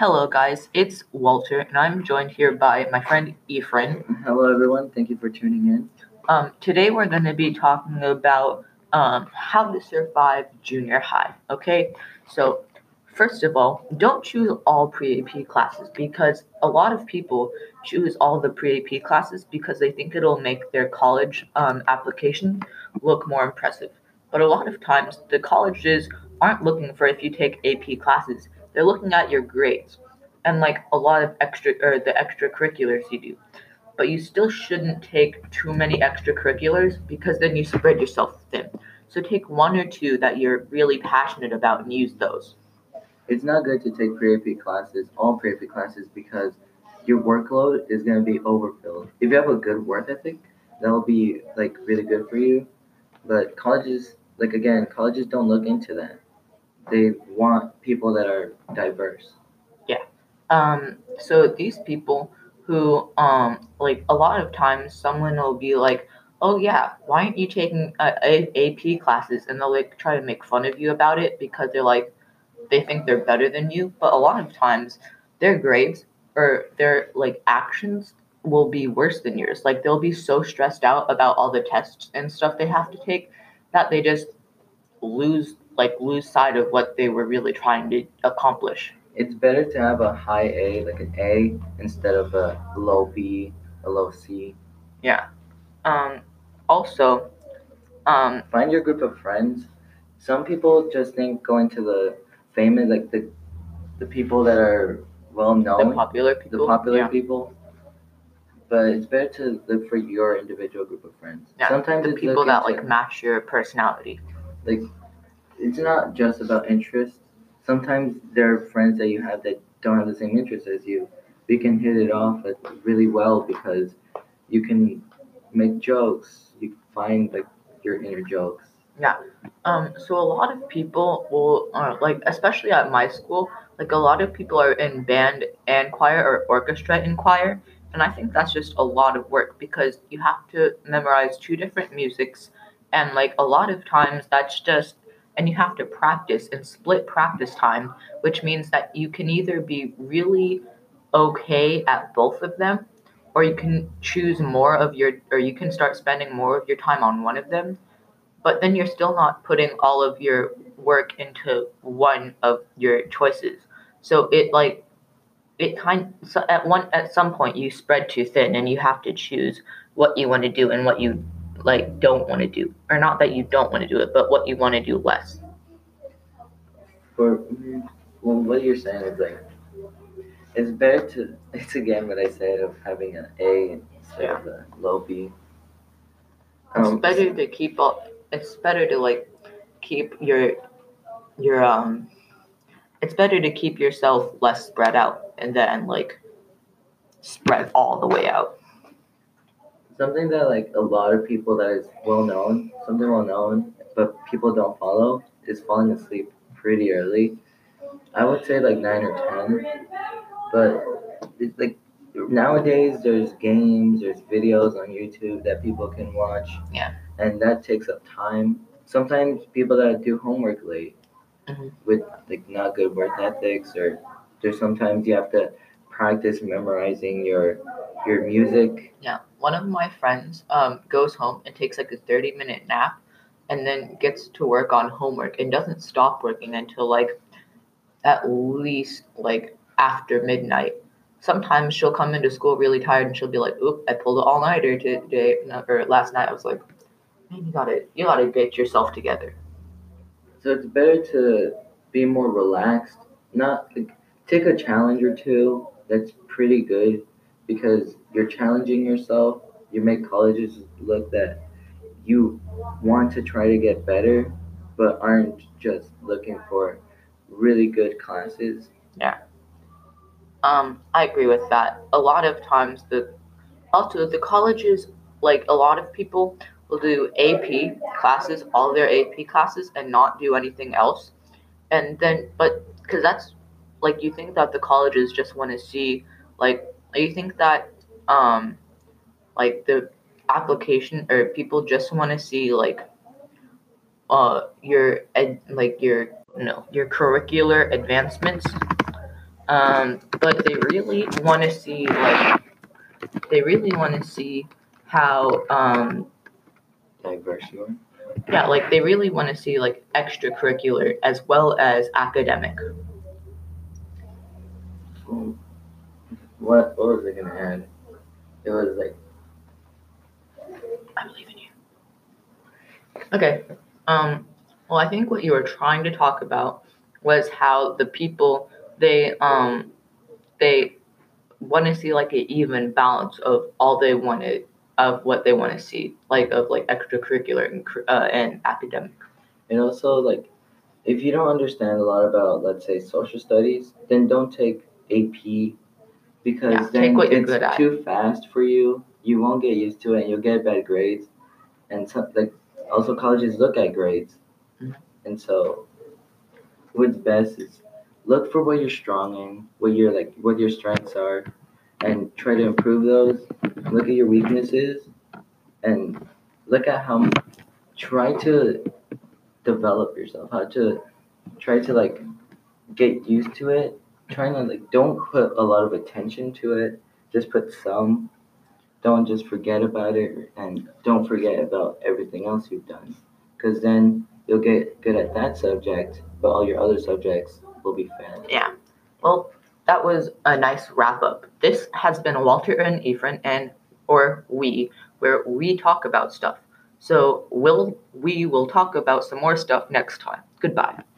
Hello, guys. It's Walter, and I'm joined here by my friend Ephraim. Hello, everyone. Thank you for tuning in. Today, we're going to be talking about how to survive junior high. Okay, so first of all, don't choose all pre-AP classes because a lot of people choose all the pre-AP classes because they think it'll make their college application look more impressive. But a lot of times, the colleges aren't looking for if you take AP classes. They're looking at your grades and like a lot of the extracurriculars you do. But you still shouldn't take too many extracurriculars because then you spread yourself thin. So take one or two that you're really passionate about and use those. It's not good to take pre-AP classes, all pre-AP classes, because your workload is going to be overfilled. If you have a good work ethic, that'll be like really good for you. But colleges, like again, colleges don't look into that. They want people that are diverse. So these people who like a lot of times someone will be like, oh yeah, why aren't you taking AP classes, and they'll like try to make fun of you about it because they think they're better than you. But a lot of times their grades or their like actions will be worse than yours. Like they'll be so stressed out about all the tests and stuff they have to take that they just lose sight of what they were really trying to accomplish. It's better to have a high A, like an A, instead of a low B, a low C. Yeah. Also, Find your group of friends. Some people just think going to the famous, like the people that are well known, the popular people. the popular Yeah. people. But it's better to look for your individual group of friends. Yeah, Sometimes the it's people that looking like match your personality. like it's not just about interest. Sometimes there are friends that you have that don't have the same interests as you. You can hit it off like really well because you can make jokes. You find like your inner jokes. So a lot of people will, like, especially at my school, like a lot of people are in band and choir or orchestra and choir, and I think that's just a lot of work because you have to memorize two different musics, and like a lot of times that's just, and you have to practice and split practice time, which means that you can either be really okay at both of them, or you can choose more of your, or you can start spending more of your time on one of them, but then you're still not putting all of your work into one of your choices. So at some point you spread too thin and you have to choose what you want to do and what you like don't want to do, or not that you don't want to do it, but what you want to do less. Well, what you're saying is like it's better to. It's again what I said of having an A instead of a low B. It's better to keep up. It's better to like keep your It's better to keep yourself less spread out and then like spread all the way out. Something that like a lot of people that is something well known, but people don't follow is falling asleep pretty early. I would say like 9 or 10, but it's like nowadays there's games, there's videos on YouTube that people can watch. Yeah. And that takes up time. Sometimes people that do homework late with like not good work ethics, or there's sometimes you have to practice memorizing your music. Yeah, one of my friends goes home and takes like a 30-minute nap and then gets to work on homework and doesn't stop working until like at least like after midnight. Sometimes she'll come into school really tired and she'll be like, "Oop, I pulled an all-nighter today or last night." I was like, "Man, you gotta get yourself together." So it's better to be more relaxed, not like, take a challenge or two. That's pretty good because you're challenging yourself. You make colleges look that you want to try to get better, but aren't just looking for really good classes. I agree with that. A lot of times the colleges, like a lot of people will do AP classes, all their AP classes, and not do anything else. And then, but because that's like you think that the colleges just want to see, like you think that like the application or people just want to see like your your curricular advancements, But they really want to see how Diverse you are. yeah, like they really want to see like extracurricular as well as academic. Hmm. What was I gonna add? It was like, I believe in you. Okay. Well, I think what you were trying to talk about was how the people they want to see like an even balance of all they wanted of what they want to see, like of like extracurricular and academic. and also like, if you don't understand a lot about, let's say, social studies, then don't take AP because Yeah, take then what you're it's good at. too fast for you. You won't get used to it, and you'll get bad grades. And so, like, also colleges look at grades, Mhm. and so what's best is look for what you're strong in, what your strengths are, and try to improve those. Look at your weaknesses, and look at how try to develop yourself. How to try to like get used to it. Trying to like don't put a lot of attention to it. Just put some. Don't just forget about it, and don't forget about everything else you've done. Because then you'll get good at that subject, but all your other subjects will be failing. Yeah. Well, that was a nice wrap up. This has been Walter and Ephraim or where we talk about stuff. So we will talk about some more stuff next time. Goodbye.